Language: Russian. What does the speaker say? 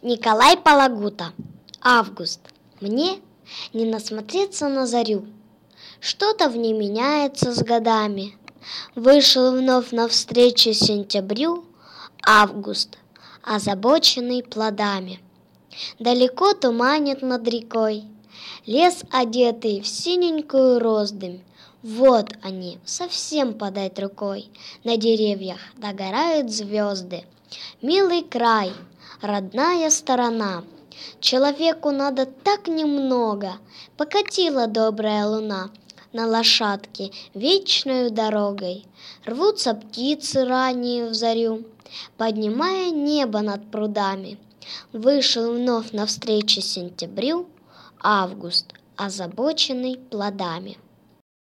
Николай Палагута. Август. Мне не насмотреться на зарю. Что-то в ней меняется с годами. Вышел вновь навстречу сентябрю август, озабоченный плодами. Далеко туманит над рекой лес, одетый в синенькую роздым. Вот они, совсем подать рукой, на деревьях догорают звезды. Милый край, родная сторона, человеку надо так немного. Покатила добрая луна на лошадке вечною дорогой. Рвутся птицы ранние в зарю, поднимая небо над прудами. Вышел вновь навстречу сентябрю август, озабоченный плодами.